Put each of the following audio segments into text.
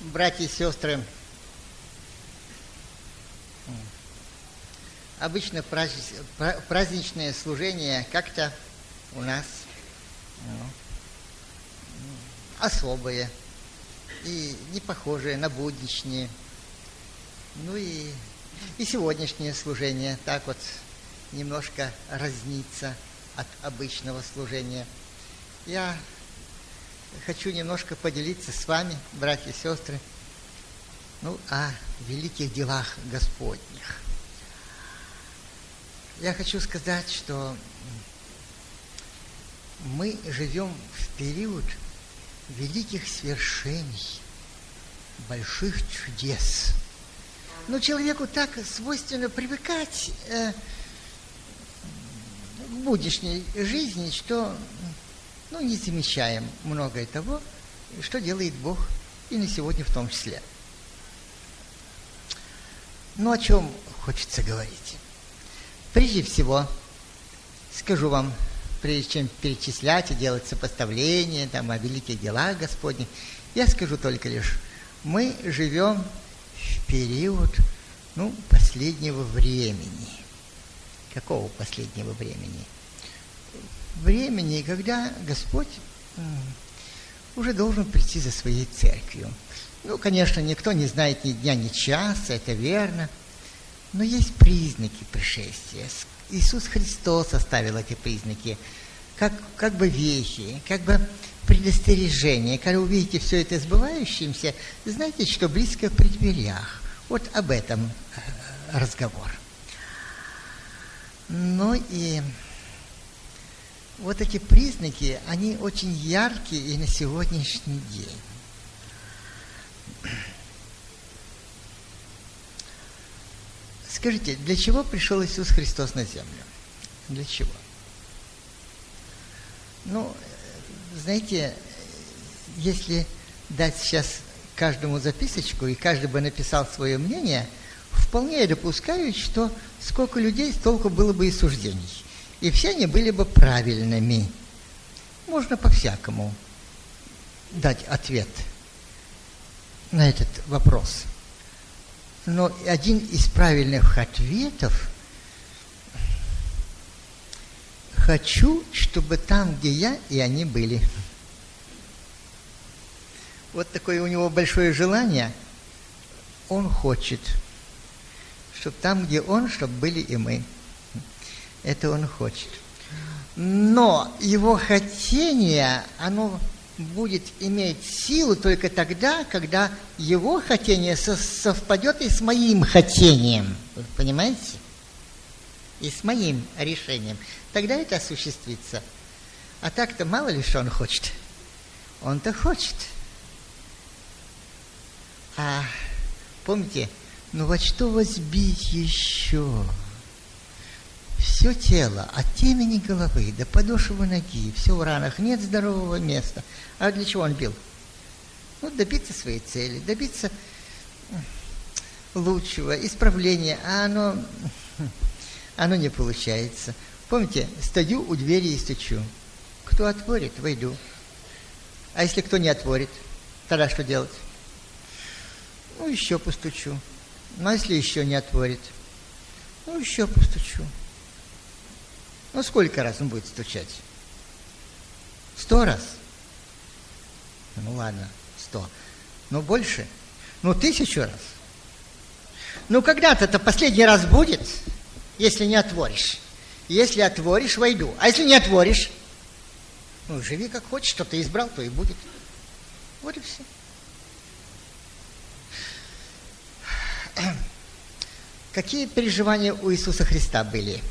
Братья и сестры, обычно праздничное служение как-то у нас особое и не похожее на будничные. Ну и сегодняшнее служение так вот немножко разнится от обычного служения. Я хочу немножко поделиться с вами, братья и сестры, о великих делах Господних. Я хочу сказать, что мы живем в период великих свершений, больших чудес. Но человеку так свойственно привыкать к будничной жизни, что не замечаем многое того, что делает Бог, и на сегодня в том числе. О чем хочется говорить? Прежде всего, скажу вам, прежде чем перечислять и делать сопоставления о великих делах Господних, я скажу только лишь, мы живем в период, последнего времени. Какого последнего времени? Времени, когда Господь уже должен прийти за своей церковью. Конечно, никто не знает ни дня, ни часа, это верно, но есть признаки пришествия. Иисус Христос оставил эти признаки, как бы вехи, как бы предостережение. Когда увидите все это сбывающимся, знаете, что близко при дверях. Вот об этом разговор. И вот эти признаки, они очень яркие и на сегодняшний день. Скажите, для чего пришел Иисус Христос на землю? Для чего? Знаете, если дать сейчас каждому записочку, и каждый бы написал свое мнение, вполне я допускаю, что сколько людей, столько было бы и суждений. И все они были бы правильными. Можно по-всякому дать ответ на этот вопрос. Но один из правильных ответов – хочу, чтобы там, где я, и они были. Вот такое у него большое желание. Он хочет, чтобы там, где он, чтобы были и мы. Это он хочет. Но его хотение, оно будет иметь силу только тогда, когда его хотение совпадет и с моим хотением. Вы понимаете? И с моим решением. Тогда это осуществится. А так-то мало ли что он хочет. Он-то хочет. А помните, во что возбить еще? Все тело, от темени головы до подошвы ноги, все в ранах, нет здорового места. А для чего он бил? Добиться своей цели, добиться лучшего, исправления, а оно не получается. Помните, стою у двери и стучу. Кто отворит, войду. А если кто не отворит, тогда что делать? Еще постучу. А если еще не отворит? Еще постучу. Сколько раз он будет стучать? 100 раз? Ладно, 100. Больше? 1000 раз. Когда-то это последний раз будет, если не отворишь. Если отворишь, войду. А если не отворишь? Живи как хочешь, что ты избрал, то и будет. Вот и все. Какие переживания у Иисуса Христа были?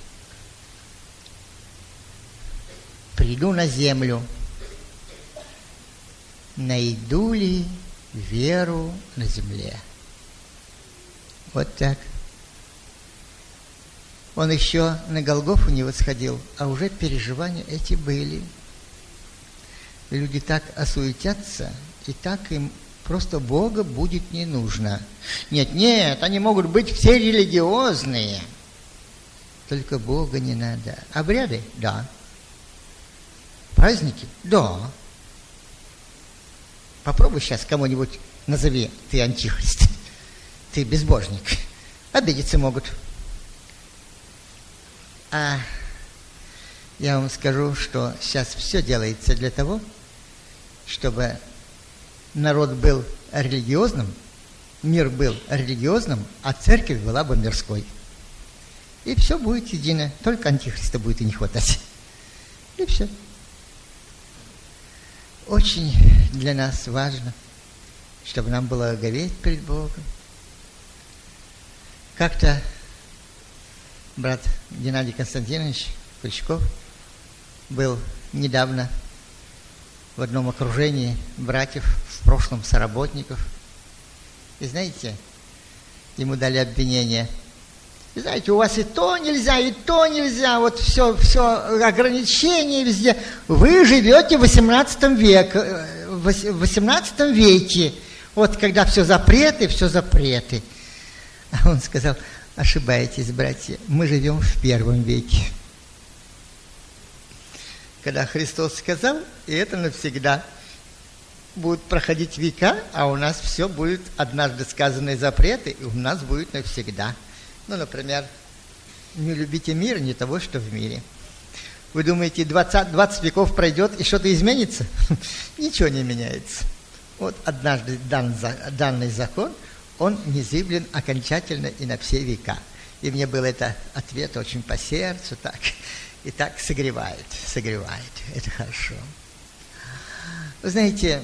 Приду на землю, найду ли веру на земле? Вот так. Он еще на Голгофу не восходил, а уже переживания эти были. Люди так осуетятся, и так им просто Бога будет не нужно. Нет, они могут быть все религиозные. Только Бога не надо. Обряды? Да. Праздники? Да. Попробуй сейчас кому-нибудь назови, ты антихрист, ты безбожник. Обидеться могут. А я вам скажу, что сейчас все делается для того, чтобы народ был религиозным, мир был религиозным, а церковь была бы мирской. И все будет едино, только антихриста будет и не хватать. И все. Очень для нас важно, чтобы нам было говеть перед Богом. Как-то брат Геннадий Константинович Крючков был недавно в одном окружении братьев, в прошлом соработников. И знаете, ему дали обвинение. И знаете, у вас и то нельзя, вот все ограничения везде. Вы живете в 18 веке, вот когда все запреты. А он сказал: ошибаетесь, братья, мы живем в 1 веке. Когда Христос сказал, и это навсегда. Будут проходить века, а у нас все будет однажды сказанные запреты, и у нас будет навсегда. Ну, например, не любите мир, не того, что в мире. Вы думаете, 20 веков пройдет и что-то изменится? Ничего не меняется. Вот однажды данный закон, он незыблен окончательно и на все века. И мне был это ответ очень по сердцу, так, и так согревает. Это хорошо. Вы знаете,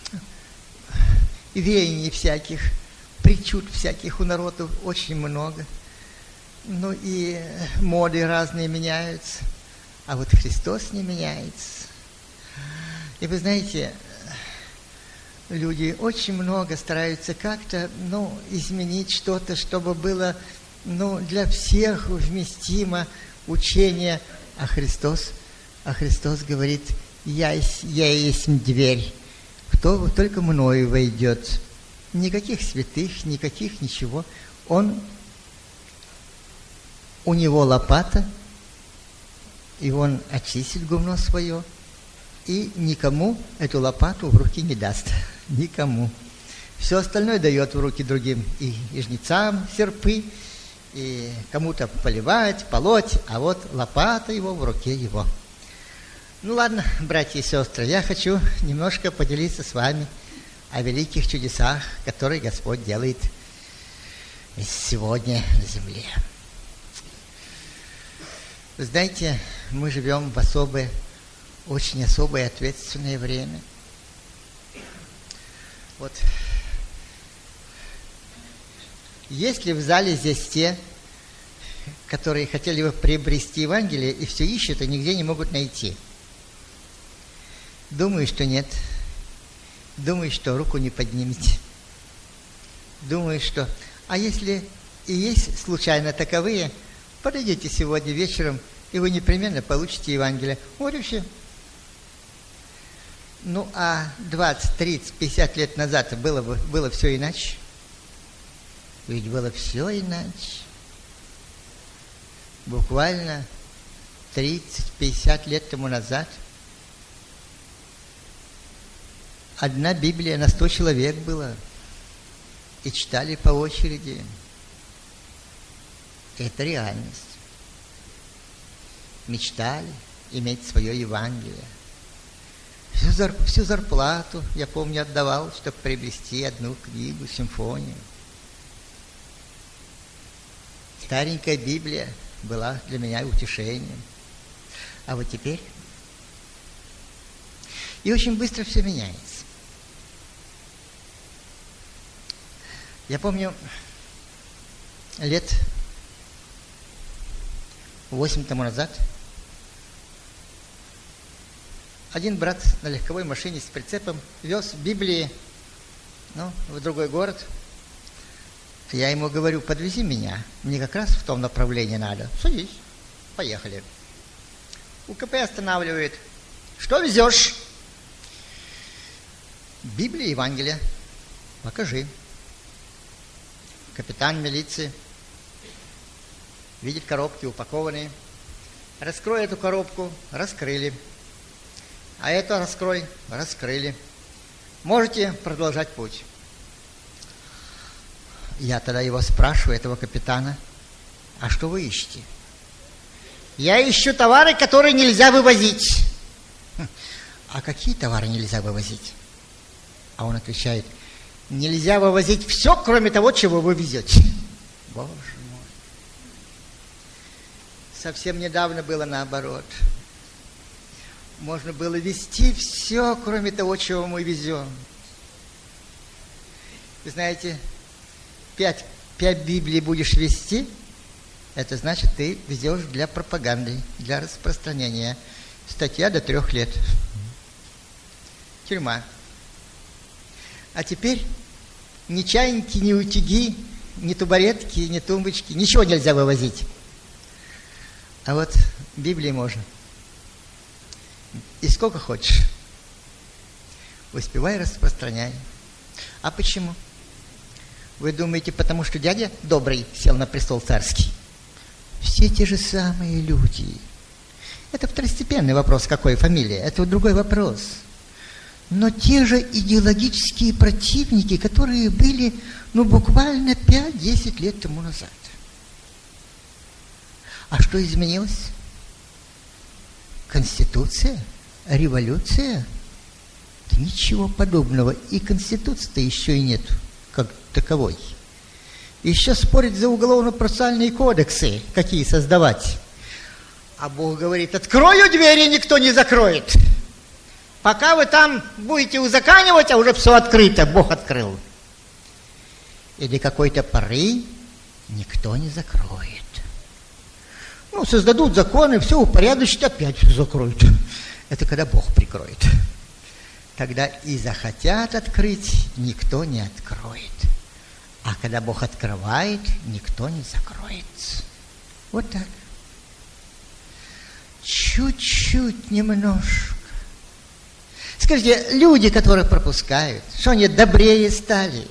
веяний всяких, причуд всяких у народу очень много. Ну и моды разные меняются, а вот Христос не меняется. И вы знаете, люди очень много стараются как-то, изменить что-то, чтобы было, для всех вместимо учение. А Христос говорит: я есть дверь, кто только мною войдет. Никаких святых, никаких ничего. У него лопата, и он очистит гумно свое, и никому эту лопату в руки не даст. Никому. Все остальное дает в руки другим, и жнецам серпы, и кому-то поливать, полоть, а вот лопата его в руке его. Ну ладно, братья и сестры, я хочу немножко поделиться с вами о великих чудесах, которые Господь делает сегодня на земле. Вы знаете, мы живем в очень особое ответственное время. Вот. Есть ли в зале здесь те, которые хотели бы приобрести Евангелие и все ищут, и нигде не могут найти? Думаю, что нет. Думаю, что руку не поднимете. Думаю, что... А если и есть случайно таковые, подойдите сегодня вечером, и вы непременно получите Евангелие. Вот и все. Ну, а 20, 30, 50 лет назад было все иначе. Ведь было все иначе. Буквально 30-50 лет тому назад одна Библия на 100 человек была. И читали по очереди. Это реальность. Мечтали иметь свое Евангелие. Всю зарплату, я помню, отдавал, чтобы приобрести одну книгу, симфонию. Старенькая Библия была для меня утешением. А вот теперь... И очень быстро все меняется. Я помню, лет 8 тому назад один брат на легковой машине с прицепом вез Библии в другой город. Я ему говорю: подвези меня, мне как раз в том направлении надо. Садись, поехали. УКП останавливает. Что везешь? Библия, Евангелие. Покажи. Капитан милиции видит коробки упакованные. Раскрой эту коробку. Раскрыли. А эту раскрой. Раскрыли. Можете продолжать путь. Я тогда его спрашиваю, этого капитана, а что вы ищете? Я ищу товары, которые нельзя вывозить. А какие товары нельзя вывозить? А он отвечает, нельзя вывозить все, кроме того, чего вы везете. Боже мой. Совсем недавно было наоборот. Можно было везти все, кроме того, чего мы везем. Вы знаете, 5 Библий будешь везти, это значит, ты везешь для пропаганды, для распространения. Статья до 3 лет. Тюрьма. А теперь ни чайники, ни утюги, ни табуретки, ни тумбочки, ничего нельзя вывозить. А вот Библии можно. И сколько хочешь. Успевай, распространяй. А почему? Вы думаете, потому что дядя добрый сел на престол царский? Все те же самые люди. Это второстепенный вопрос, какой фамилия. Это другой вопрос. Но те же идеологические противники, которые были, буквально 5-10 лет тому назад. А что изменилось? Конституция? Революция? Да ничего подобного. И Конституции-то еще и нет, как таковой. Еще спорят за уголовно-процессуальные кодексы, какие создавать. А Бог говорит, открою двери, никто не закроет. Пока вы там будете узаканивать, а уже все открыто, Бог открыл. И до какой-то поры никто не закроет. Создадут законы, все упорядочат, опять все закроют. Это когда Бог прикроет. Когда и захотят открыть, никто не откроет. А когда Бог открывает, никто не закроет. Вот так. Чуть-чуть, немножко. Скажите, люди, которые пропускают, что они добрее стали?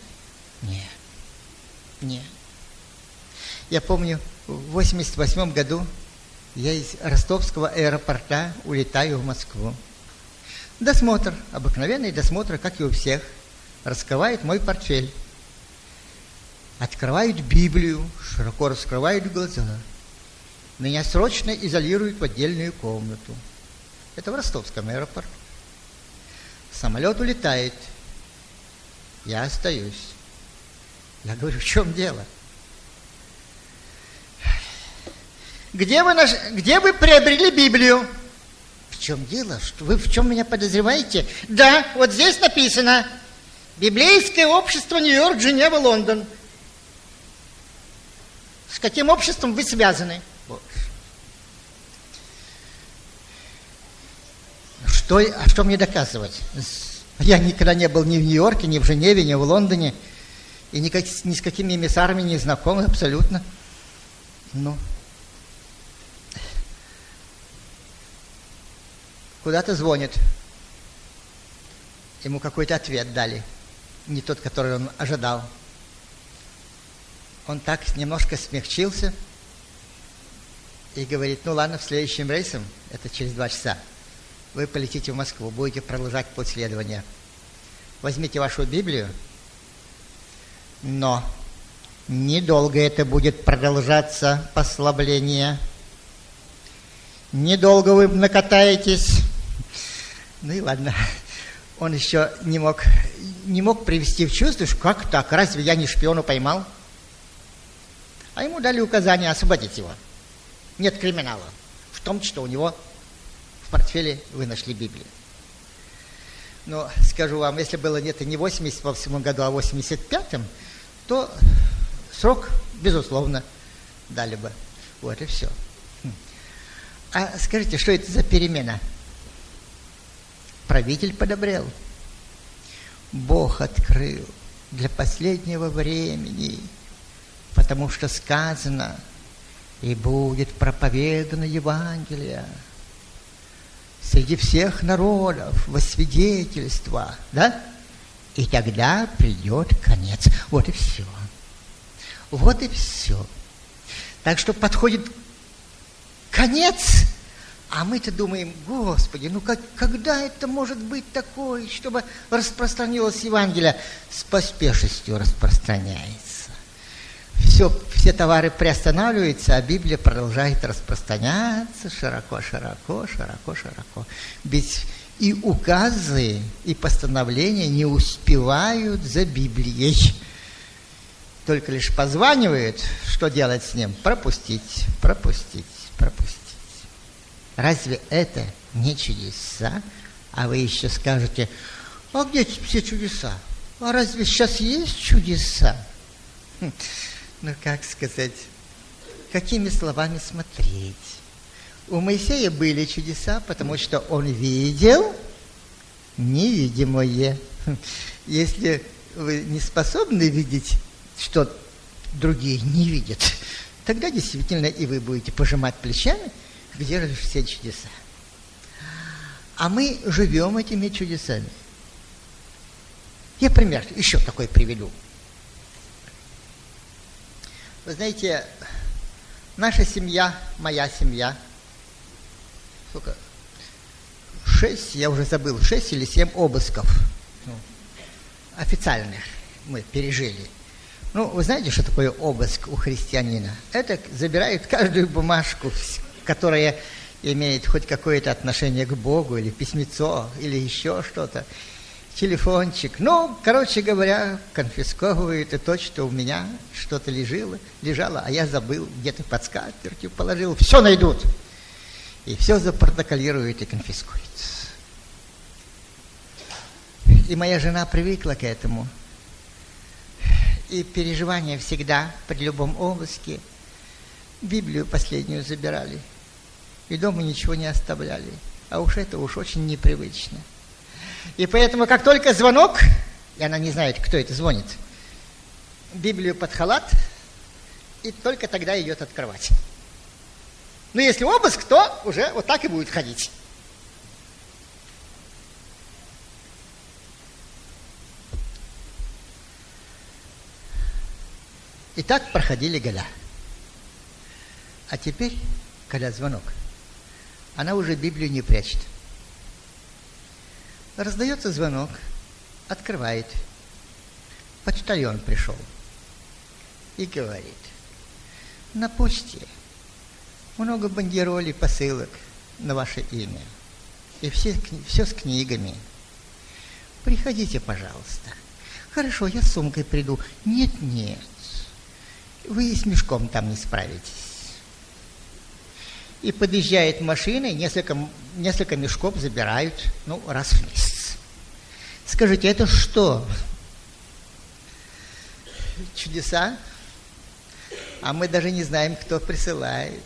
Нет. Я помню, в 1988 году я из ростовского аэропорта улетаю в Москву. Досмотр, обыкновенный досмотр, как и у всех. Раскрывает мой портфель. Открывают Библию, широко раскрывают глаза. Меня срочно изолируют в отдельную комнату. Это в ростовском аэропорту. Самолет улетает. Я остаюсь. Я говорю, в чем дело? Где вы приобрели Библию? В чем дело? Вы в чем меня подозреваете? Да, вот здесь написано. Библейское общество Нью-Йорк, Женева, Лондон. С каким обществом вы связаны? Что мне доказывать? Я никогда не был ни в Нью-Йорке, ни в Женеве, ни в Лондоне. И ни с какими эмиссарами не знаком абсолютно. Куда-то звонит. Ему какой-то ответ дали. Не тот, который он ожидал. Он так немножко смягчился и говорит, ладно, следующим рейсом, это через 2 часа, вы полетите в Москву, будете продолжать путь следования. Возьмите вашу Библию, но недолго это будет продолжаться, послабление. Недолго вы накатаетесь. И ладно. Он еще не мог привести в чувство, что как так, разве я не шпиона поймал? А ему дали указание освободить его. Нет криминала в том, что у него в портфеле вы нашли Библию. Но скажу вам, если было это не в 88 году, а в 85-м, то срок, безусловно, дали бы. Вот и все. А скажите, что это за перемена? Правитель подобрел. Бог открыл для последнего времени, потому что сказано, и будет проповедано Евангелие среди всех народов во свидетельство, да? И тогда придет конец. Вот и все. Вот и все. Так что подходит конец, А мы-то думаем, Господи, ну когда это может быть такое, чтобы распространилось Евангелие? С поспешностью распространяется. Все товары приостанавливаются, а Библия продолжает распространяться широко. Ведь и указы, и постановления не успевают за Библией. Только лишь позванивают, что делать с ним? Пропустить. Разве это не чудеса? А вы еще скажете, а где все чудеса? А разве сейчас есть чудеса? Ну, как сказать, какими словами смотреть? У Моисея были чудеса, потому что он видел невидимое. Если вы не способны видеть, что другие не видят, тогда действительно и вы будете пожимать плечами, где же все чудеса. А мы живем этими чудесами. Я пример еще такой приведу. Вы знаете, наша семья, моя семья, сколько? 6 или 7 обысков официальных мы пережили. Ну, вы знаете, что такое обыск у христианина? Это забирают каждую бумажку, которая имеет хоть какое-то отношение к Богу, или письмецо, или еще что-то, телефончик. Ну, короче говоря, конфисковывают и то, что у меня что-то лежало, а я забыл, где-то под скатертью положил. Все найдут. И все запротоколируют и конфискуют. И моя жена привыкла к этому. И переживания всегда при любом обыске. Библию последнюю забирали. И дома ничего не оставляли. А уж это очень непривычно. И поэтому, как только звонок, и она не знает, кто это звонит, Библию под халат, и только тогда идет открывать. Но если обыск, то уже вот так и будет ходить. И так проходили года. А теперь, когда звонок, она уже Библию не прячет. Раздается звонок, открывает. Почтальон пришел и говорит: на почте много бандеролей, посылок на ваше имя. И все с книгами. Приходите, пожалуйста. Хорошо, я с сумкой приду. Нет, вы и с мешком там не справитесь. И подъезжает машина, и несколько мешков забирают, раз в месяц. Скажите, это что? Чудеса? А мы даже не знаем, кто присылает.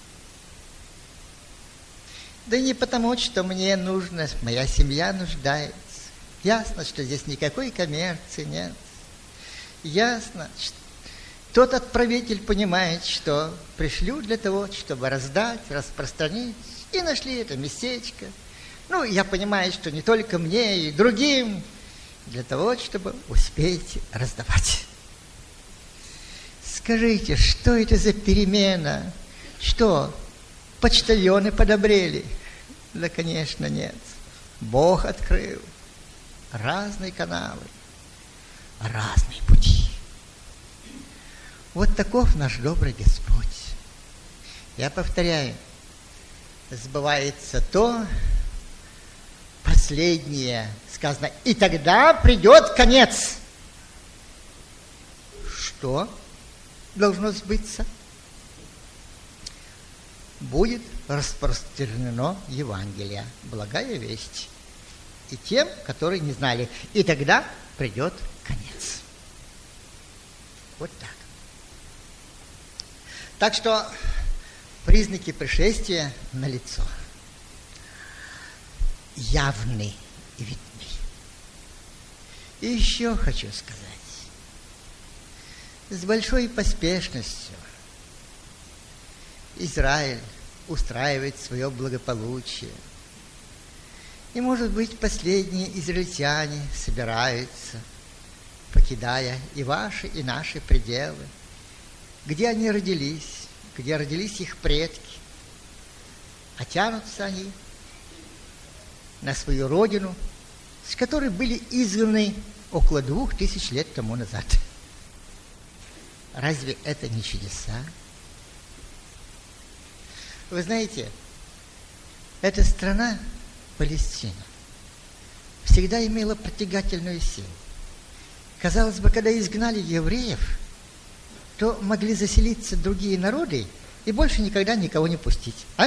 Да не потому, что мне нужно, моя семья нуждается. Ясно, что здесь никакой коммерции нет. Ясно, что тот отправитель понимает, что пришлю для того, чтобы раздать, распространить, и нашли это местечко. Я понимаю, что не только мне и другим, для того, чтобы успеть раздавать. Скажите, что это за перемена? Что, почтальоны подобрели? Да, конечно, нет. Бог открыл разные каналы, разные пути. Вот таков наш добрый Господь. Я повторяю, сбывается то последнее, сказано, и тогда придет конец. Что должно сбыться? Будет распространено Евангелие, благая весть, и тем, которые не знали. И тогда придет конец. Вот так. Так что признаки пришествия налицо. Явны и видны. И еще хочу сказать. С большой поспешностью Израиль устраивает свое благополучие. И, может быть, последние израильтяне собираются, покидая и ваши, и наши пределы, где они родились, где родились их предки. а тянутся они на свою родину, с которой были изгнаны около 2000 лет тому назад. Разве это не чудеса? Вы знаете, эта страна, Палестина, всегда имела притягательную силу. Казалось бы, когда изгнали евреев, то могли заселиться другие народы и больше никогда никого не пустить. А?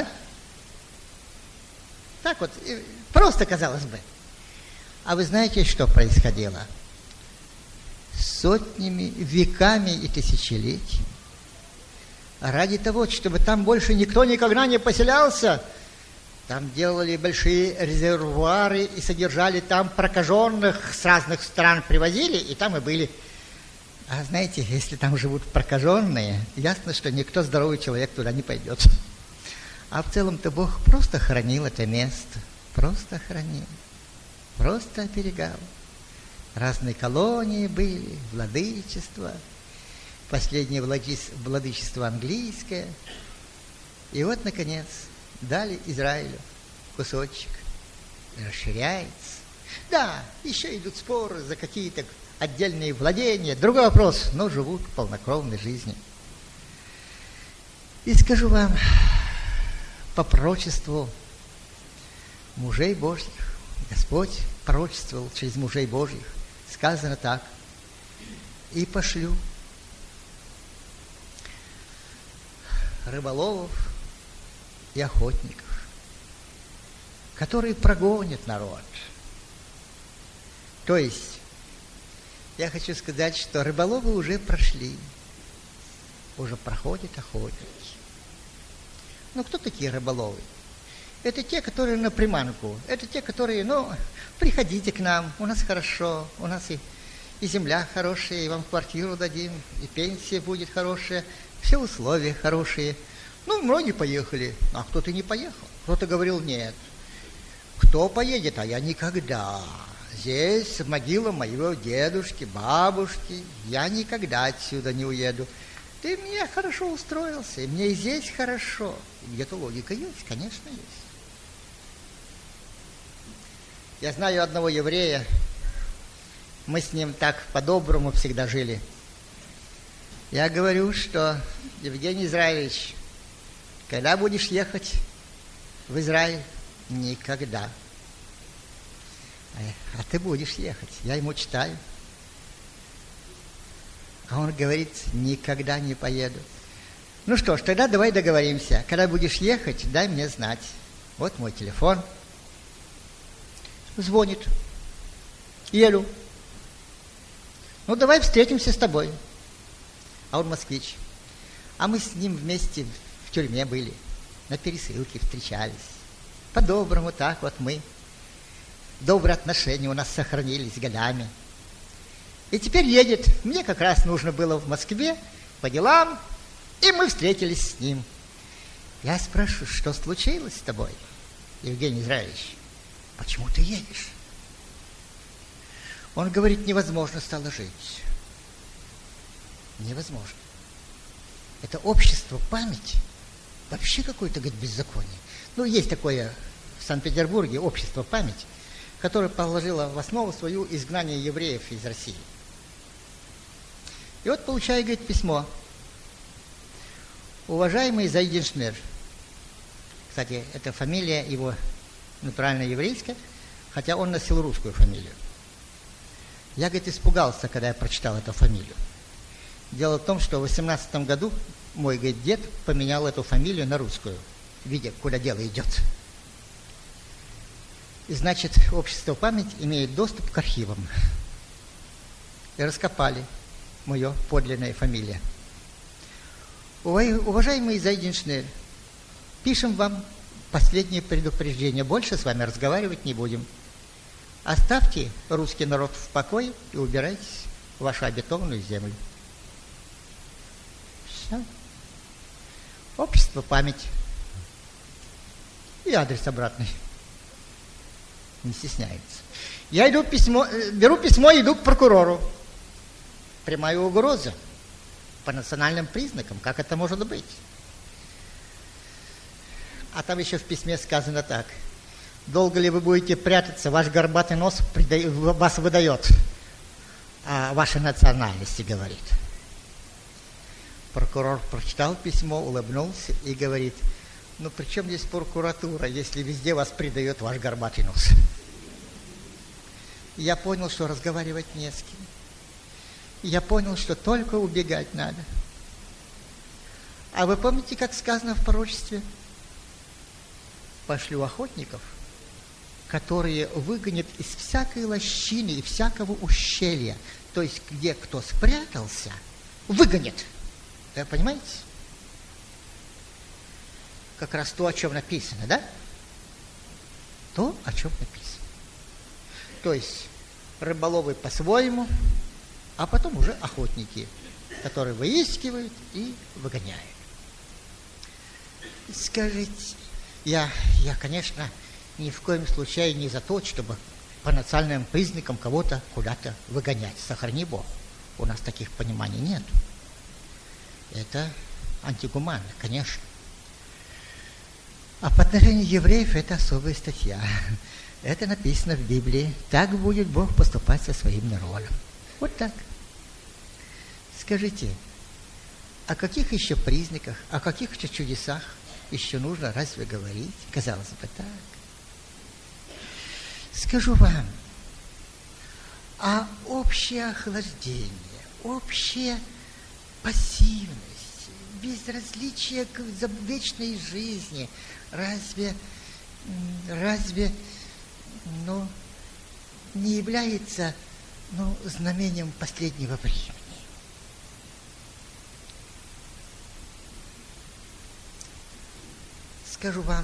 Так вот, просто казалось бы. А вы знаете, что происходило? Сотнями, веками и тысячелетиями. Ради того, чтобы там больше никто никогда не поселялся, там делали большие резервуары и содержали там прокаженных с разных стран, привозили, и там и были. А знаете, если там живут прокаженные, ясно, что никто здоровый человек туда не пойдет. А в целом-то Бог просто хранил это место, просто хранил, просто оберегал. Разные колонии были, владычества, последнее владычество английское. И вот, наконец, дали Израилю кусочек, расширяется. Да, еще идут споры за какие-то отдельные владения, другой вопрос, но живут полнокровной жизнью. И скажу вам, по пророчеству мужей Божьих, Господь пророчествовал через мужей Божьих, сказано так: и пошлю рыболовов и охотников, которые прогонят народ. То есть, я хочу сказать, что рыболовы уже прошли, уже проходят охотники. Ну, кто такие рыболовы? Это те, которые на приманку, это те, которые, приходите к нам, у нас хорошо, у нас и земля хорошая, и вам квартиру дадим, и пенсия будет хорошая, все условия хорошие. Многие поехали, а кто-то не поехал. Кто-то говорил: нет. Кто поедет? А я никогда. Здесь могила моего дедушки, бабушки. Я никогда отсюда не уеду. Ты мне хорошо устроился, и мне и здесь хорошо. И где-то логика есть, конечно, есть. Я знаю одного еврея, мы с ним так по-доброму всегда жили. Я говорю, что: Евгений Израилевич, когда будешь ехать в Израиль? Никогда. А ты будешь ехать. Я ему читаю. А он говорит: никогда не поеду. Ну что ж, тогда давай договоримся. Когда будешь ехать, дай мне знать. Вот мой телефон. Звонит. Еду. Давай встретимся с тобой. А он москвич. А мы с ним вместе в тюрьме были. На пересылке встречались. По-доброму так вот мы. Добрые отношения у нас сохранились годами. И теперь едет. Мне как раз нужно было в Москве по делам, и мы встретились с ним. Я спрашиваю: что случилось с тобой, Евгений Израилевич? Почему ты едешь? Он говорит: невозможно стало жить. Невозможно. Это общество памяти вообще какое-то, говорит, беззаконие. Есть такое в Санкт-Петербурге общество памяти, которое положило в основу свою изгнание евреев из России. И вот получаю, говорит, письмо. Уважаемый Зайденшнер, кстати, это фамилия его натурально еврейская, хотя он носил русскую фамилию. Я, говорит, испугался, когда я прочитал эту фамилию. Дело в том, что в 18 году мой, говорит, дед поменял эту фамилию на русскую, видя, куда дело идет. И, значит, общество память имеет доступ к архивам. И раскопали мое подлинная фамилия. Уважаемый Зайденшнер, пишем вам последнее предупреждение. Больше с вами разговаривать не будем. Оставьте русский народ в покое и убирайтесь в вашу обетованную землю. Все. Общество память. И адрес обратный. Не стесняется. Я беру письмо и иду к прокурору. Прямая угроза. По национальным признакам. Как это может быть? А там еще в письме сказано так. Долго ли вы будете прятаться, ваш горбатый нос вас выдает, о вашей национальности говорит. Прокурор прочитал письмо, улыбнулся и говорит: ну при чем здесь прокуратура, если везде вас предает ваш горбатый нос? Я понял, что разговаривать не с кем. Я понял, что только убегать надо. А вы помните, как сказано в пророчестве? Пошлю охотников, которые выгонят из всякой лощины и всякого ущелья, то есть где кто спрятался, выгонят. Вы понимаете? Как раз то, о чем написано, да? То, о чем написано. То есть рыболовы по-своему, а потом уже охотники, которые выискивают и выгоняют. Скажите, я, конечно, ни в коем случае не за то, чтобы по национальным признакам кого-то куда-то выгонять. Сохрани Бог. У нас таких пониманий нет. Это антигуманно, конечно. А по отношению евреев это особая статья. Это написано в Библии. Так будет Бог поступать со своим народом. Вот так. Скажите, о каких еще признаках, о каких еще чудесах еще нужно разве говорить? Казалось бы, так. Скажу вам, а общее охлаждение, общая пассивность, безразличие к вечной жизни, разве не является знамением последнего времени? Скажу вам,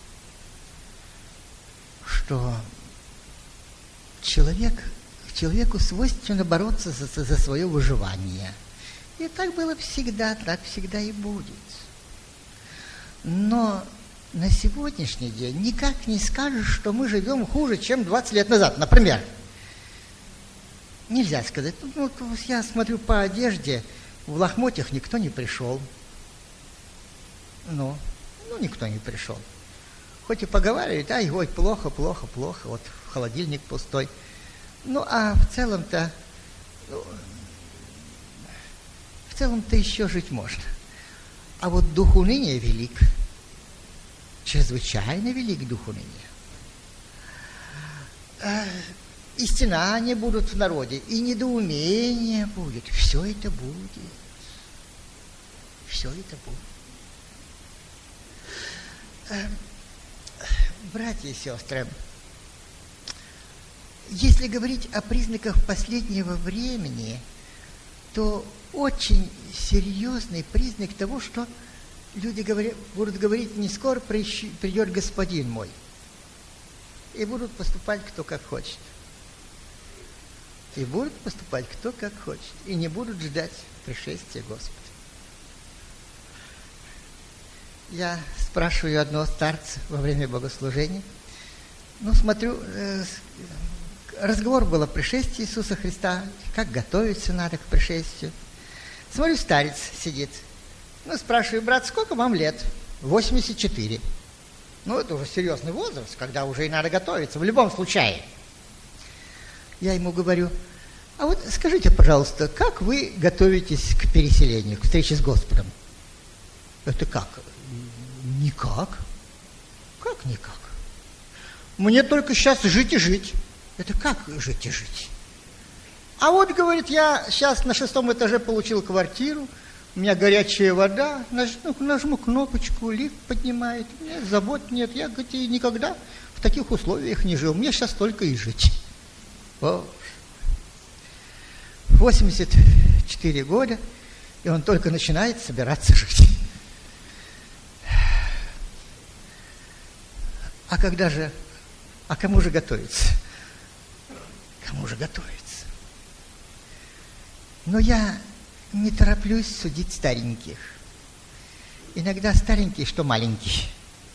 что человеку свойственно бороться за свое выживание. И так было всегда, так всегда и будет. Но на сегодняшний день никак не скажешь, что мы живем хуже, чем 20 лет назад, например. Нельзя сказать. Я смотрю по одежде, в лохмотьях никто не пришел. Никто не пришел. Хоть и поговаривают, ой, плохо, вот холодильник пустой. А в целом-то еще жить можно. А вот дух уныния велик. Чрезвычайно велик дух уныния. И стенания будут в народе, и недоумение будет. Все это будет. Все это будет. Братья и сестры, если говорить о признаках последнего времени, то очень серьезный признак того, что люди будут говорить: не скоро придет Господин мой. И будут поступать кто как хочет. И будут поступать кто как хочет. И не будут ждать пришествия Господа. Я спрашиваю одного старца во время богослужения. Смотрю, разговор был о пришествии Иисуса Христа, как готовиться надо к пришествию. Смотрю, старец сидит. Спрашиваю: брат, сколько вам лет? 84. Это уже серьезный возраст, когда уже и надо готовиться, в любом случае. Я ему говорю: а вот скажите, пожалуйста, как вы готовитесь к переселению, к встрече с Господом? Это как? Никак. Как никак? Мне только сейчас жить и жить. Это как жить и жить? А вот, говорит, я сейчас на 6-м этаже получил квартиру, у меня горячая вода, нажму кнопочку, лифт поднимает, у меня забот нет, я, говорит, и никогда в таких условиях не жил, мне сейчас только и жить. 84 года, и он только начинает собираться жить. А кому же готовиться? Кому же готовиться? Но я не тороплюсь судить стареньких. Иногда старенькие, что маленькие.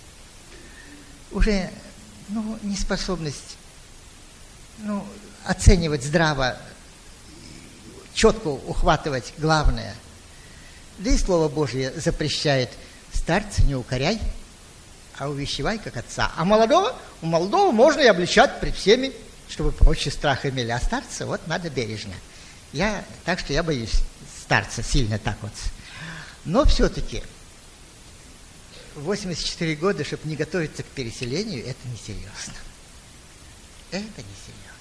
Уже, неспособность, оценивать здраво, четко ухватывать главное. Да и Слово Божье запрещает: старца не укоряй, а увещевай, как отца. А у молодого можно и обличать пред всеми, чтобы прочие страх имели. А старца вот надо бережно. Так что я боюсь старца сильно так вот. Но все-таки 84 года, чтобы не готовиться к переселению, это несерьезно. Это несерьезно.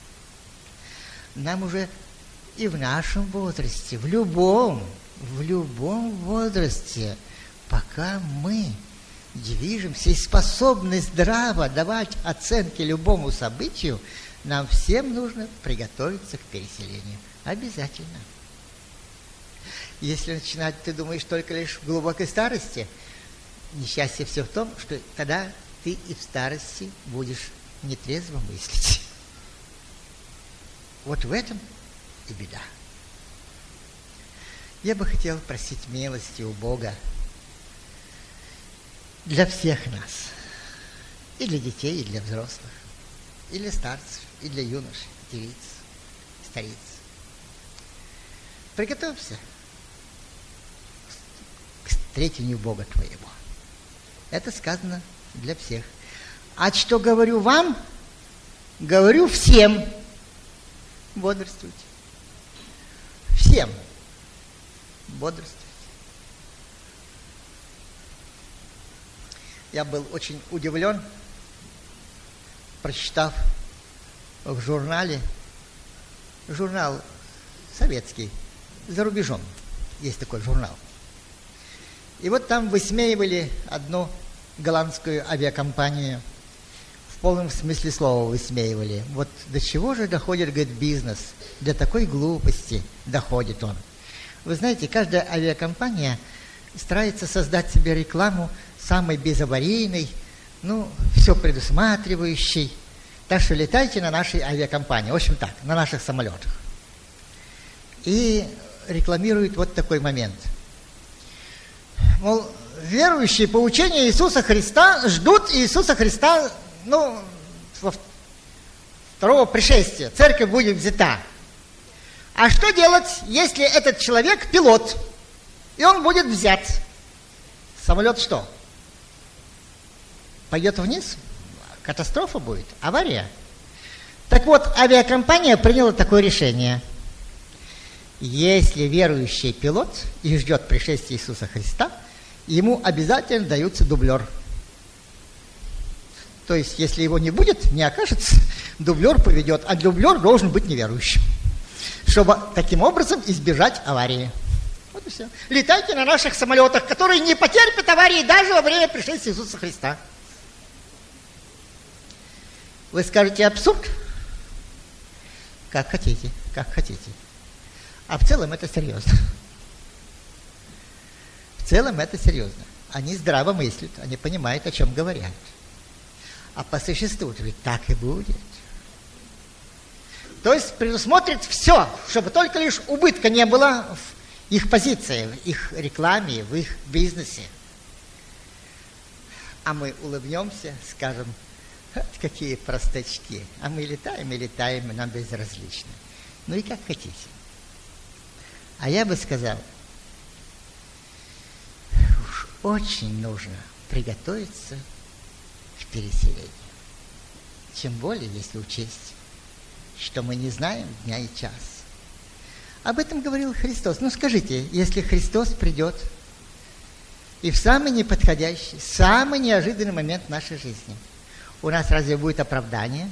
Нам уже и в нашем возрасте, в любом возрасте, пока мы движемся и способны здраво давать оценки любому событию, нам всем нужно приготовиться к переселению. Обязательно. Если начинать, ты думаешь, только лишь в глубокой старости, несчастье все в том, что тогда ты и в старости будешь нетрезво мыслить. Вот в этом и беда. Я бы хотел просить милости у Бога для всех нас. И для детей, и для взрослых, и для старцев, и для юношей, девиц, стариц. Приготовься к встретению Бога твоего. Это сказано для всех. А что говорю вам, говорю всем. Бодрствуйте. Всем. Бодрствуйте. Я был очень удивлен, прочитав в журнал советский, за рубежом, есть такой журнал. И вот там высмеивали одну голландскую авиакомпанию, в полном смысле слова высмеивали. Вот до чего же доходит, говорит, бизнес, до такой глупости доходит он. Вы знаете, каждая авиакомпания старается создать себе рекламу самой безаварийной, все предусматривающей. Так что летайте на нашей авиакомпании, в общем так, на наших самолетах. И рекламируют вот такой момент. Мол, верующие по учению Иисуса Христа ждут Иисуса Христа, во второго пришествия. Церковь будет взята. А что делать, если этот человек пилот, и он будет взят? Самолет что? Пойдет вниз? Катастрофа будет, авария. Так вот, авиакомпания приняла такое решение. Если верующий пилот и ждет пришествия Иисуса Христа, ему обязательно дается дублер. То есть, если его не будет, не окажется, дублер поведет, а дублер должен быть неверующим, чтобы таким образом избежать аварии. Вот и все. Летайте на наших самолетах, которые не потерпят аварии даже во время пришествия Иисуса Христа. Вы скажете абсурд? Как хотите, как хотите. А в целом это серьезно. В целом это серьезно. Они здраво мыслят, они понимают, о чем говорят. А по существу ведь так и будет. То есть предусмотрит все, чтобы только лишь убытка не было в их позиции, в их рекламе, в их бизнесе. А мы улыбнемся, скажем, какие простачки. А мы летаем и летаем, и нам безразлично. Ну и как хотите. А я бы сказал, уж очень нужно приготовиться к переселению. Тем более, если учесть, что мы не знаем дня и час. Об этом говорил Христос. Скажите, если Христос придет и в самый неподходящий, самый неожиданный момент нашей жизни, у нас разве будет оправдание?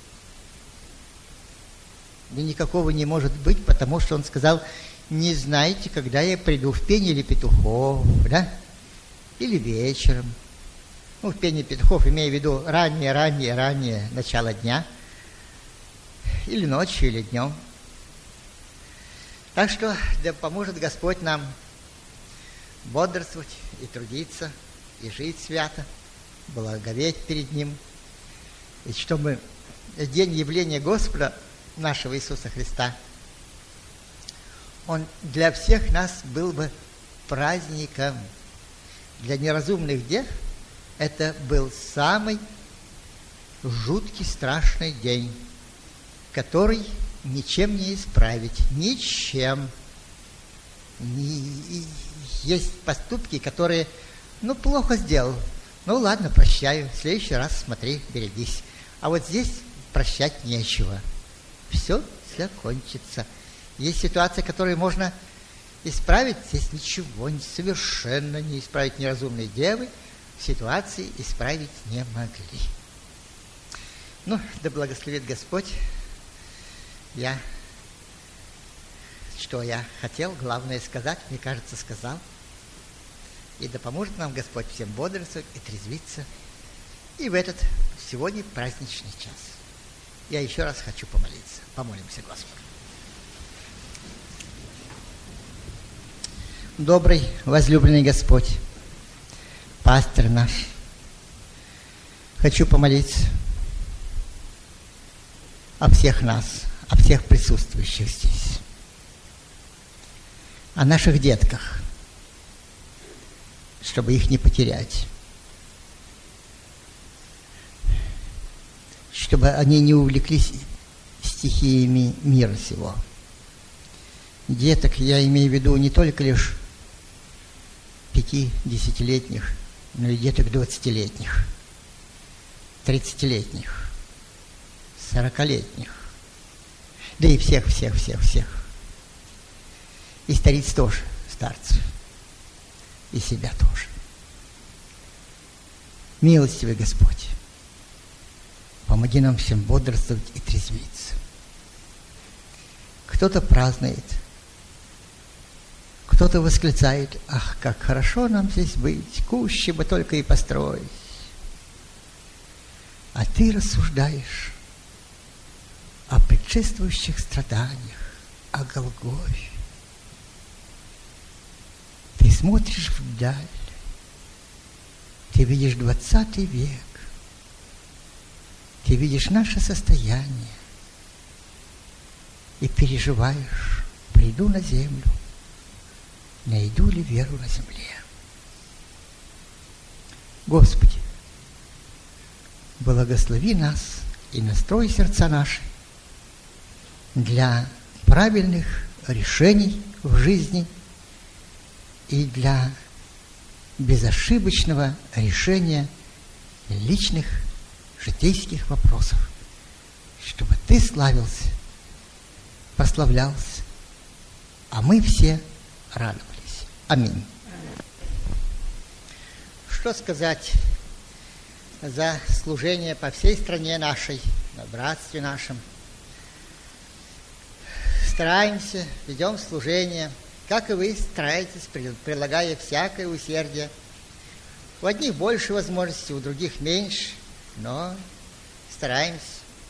Да никакого не может быть, потому что Он сказал, не знаете, когда я приду, в пение или петухов, да? Или вечером. В пение петухов, имея в виду раннее начало дня, или ночью, или днем. Так что да поможет Господь нам бодрствовать и трудиться, и жить свято, благоговеть перед Ним, и чтобы день явления Господа нашего Иисуса Христа, Он для всех нас был бы праздником. Для неразумных дев это был самый жуткий, страшный день, который ничем не исправить, ничем. Есть поступки, которые, плохо сделал, Ну ладно, прощаю. В следующий раз смотри, берегись. А вот здесь прощать нечего. Все закончится. Есть ситуация, которую можно исправить. Здесь ничего совершенно не исправить. Неразумные девы ситуации исправить не могли. Ну, да благословит Господь. Что я хотел, главное сказать, мне кажется, сказал. И да поможет нам Господь всем бодрствовать и трезвиться и в этот сегодня праздничный час. Я еще раз хочу помолиться. Помолимся Господу. Добрый, возлюбленный Господь, пастырь наш, хочу помолиться о всех нас, о всех присутствующих здесь, о наших детках, чтобы их не потерять, чтобы они не увлеклись стихиями мира сего. Деток я имею в виду не только лишь 5-10-летних, но и деток 20-летних, 30-летних, 40-летних, да и всех. И стариц тоже, старцев, и себя тоже. Милостивый Господь, помоги нам всем бодрствовать и трезвиться. Кто-то празднует, кто-то восклицает: ах, как хорошо нам здесь быть, куще бы только и построить. А ты рассуждаешь о предшествующих страданиях, о Голгофе. Ты смотришь вдаль, ты видишь 20 век, ты видишь наше состояние и переживаешь: приду на землю, найду ли веру на земле. Господи, благослови нас и настрой сердца наши для правильных решений в жизни и для безошибочного решения личных житейских вопросов, чтобы Ты славился, прославлялся, а мы все радовались. Аминь. Что сказать за служение по всей стране нашей, на братстве нашем? Стараемся, ведем служение, как и вы стараетесь, прилагая всякое усердие. У одних больше возможностей, у других меньше, но стараемся.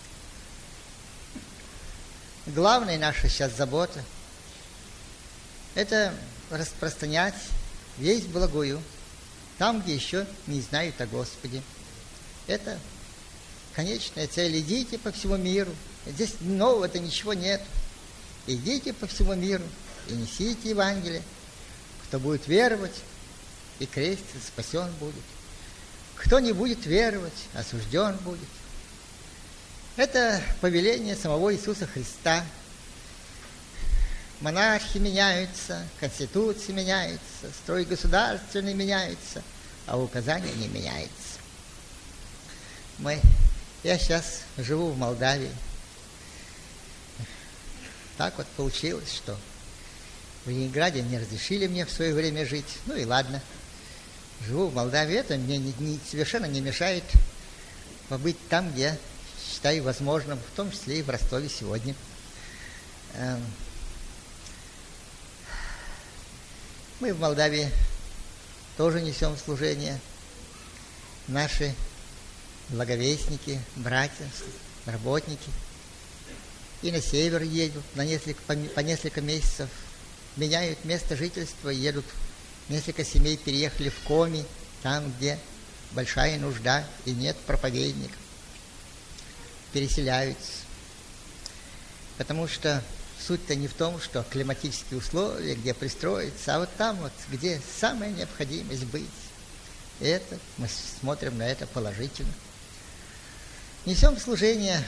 Главная наша сейчас забота – это распространять весть благую там, где еще не знают о Господе. Это конечная цель. Идите по всему миру. Здесь нового-то ничего нет. Идите по всему миру и несите Евангелие. Кто будет веровать и креститься, спасен будет. Кто не будет веровать, осужден будет. Это повеление самого Иисуса Христа. Монархи меняются, конституции меняются, строй государственный меняется, а указания не меняются. Я сейчас живу в Молдавии. Так вот получилось, что в Ленинграде не разрешили мне в свое время жить. Ну и ладно. Живу в Молдавии. Это мне совершенно не мешает побыть там, где считаю возможным, в том числе и в Ростове сегодня. Мы в Молдавии тоже несем служение. Наши благовестники, братья, работники и на север едут по несколько месяцев, меняют место жительства, едут. Несколько семей переехали в Коми, там, где большая нужда и нет проповедников. Переселяются. Потому что суть-то не в том, что климатические условия, где пристроиться, а вот там вот, где самая необходимость быть. Это мы смотрим на это положительно. Несем служение,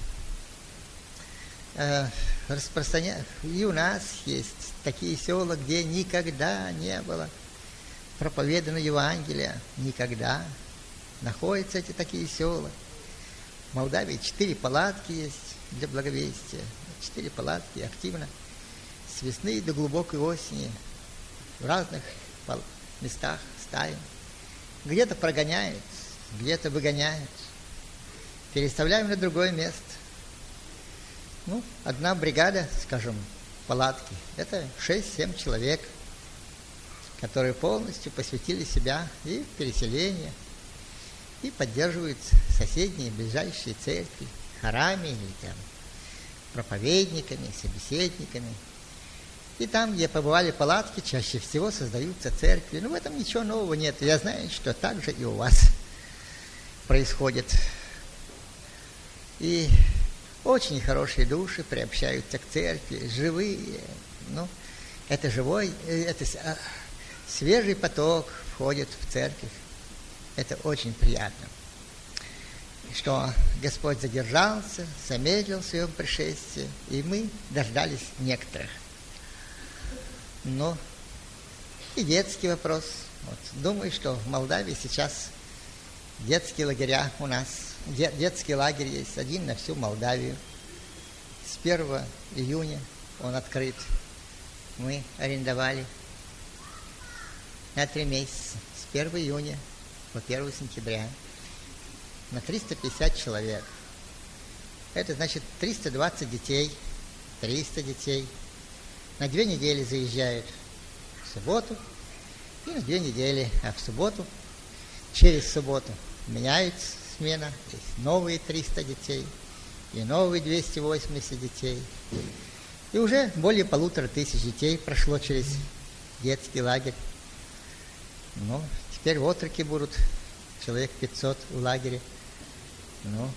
распространяем. И у нас есть такие села, где никогда не было проповедано Евангелие. Никогда. находятся эти такие села. В Молдавии 4 палатки есть для благовестия. 4 палатки активно с весны до глубокой осени в разных местах ставим. Где-то прогоняют, где-то выгоняют. Переставляем на другое место. Ну, одна бригада, скажем, палатки, это 6-7 человек, которые полностью посвятили себя и переселению, и поддерживают соседние, ближайшие церкви, хорами или там проповедниками, собеседниками. И там, где побывали палатки, чаще всего создаются церкви. Ну, в этом ничего нового нет. Я знаю, что так же и у вас происходит. И очень хорошие души приобщаются к церкви, живые. Ну, это живой, это свежий поток входит в церковь. Это очень приятно. Что Господь задержался, замедлил в своем пришествии, и мы дождались некоторых. Но и детский вопрос. Вот, думаю, что в Молдавии сейчас детские лагеря у нас, детский лагерь есть один на всю Молдавию. С 1 июня он открыт. Мы арендовали на 3 месяца. С 1 июня по 1 сентября. На 350 человек. Это значит 320 детей, 300 детей. На 2 недели заезжают в субботу и на 2 недели, а в субботу, через субботу меняется смена, есть новые 300 детей и новые 280 детей. И уже более 1500 детей прошло через детский лагерь. Ну, теперь в отроки будут человек 500 в лагере. Ну,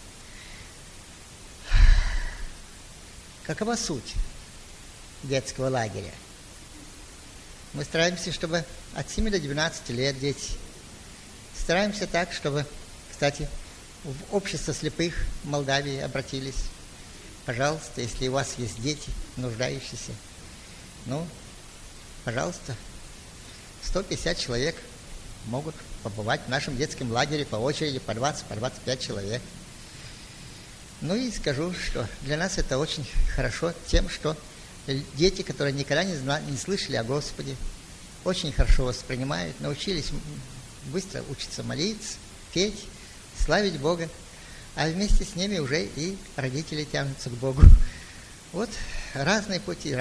какова суть детского лагеря? Мы стараемся, чтобы от 7 до 12 лет дети. Стараемся так, чтобы, кстати, в общество слепых в Молдавии обратились. Пожалуйста, если у вас есть дети, нуждающиеся, ну, пожалуйста, 150 человек могут побывать в нашем детском лагере по очереди, по 20, по 25 человек. Ну и скажу, что для нас это очень хорошо тем, что дети, которые никогда не слышали о Господе, очень хорошо воспринимают, научились быстро учиться молиться, петь, славить Бога, а вместе с ними уже и родители тянутся к Богу. Вот разные пути.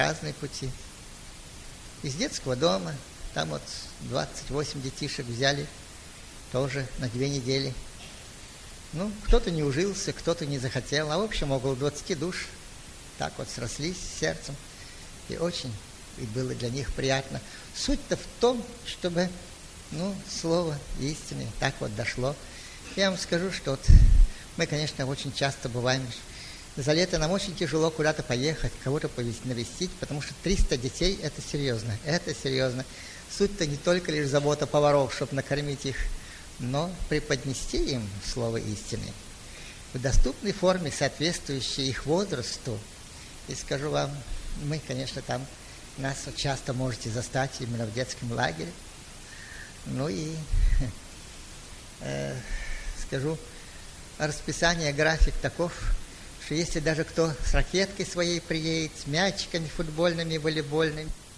Из детского дома, там вот 28 детишек взяли, тоже на 2 недели. Ну, кто-то не ужился, кто-то не захотел, а в общем около 20 душ так вот срослись сердцем. И очень и было для них приятно. Суть-то в том, чтобы, ну, слово истины так вот дошло. Я вам скажу, что вот мы, конечно, очень часто бываем. За лето нам очень тяжело куда-то поехать, кого-то навестить, потому что 300 детей – это серьезно, это серьезно. Суть-то не только лишь забота поваров, чтобы накормить их, но преподнести им слово истины в доступной форме, соответствующей их возрасту. И скажу вам, мы, конечно, там нас часто можете застать именно в детском лагере. Ну и скажу, расписание, график таков, что если даже кто с ракеткой своей приедет, с мячиками футбольными, волейбольными,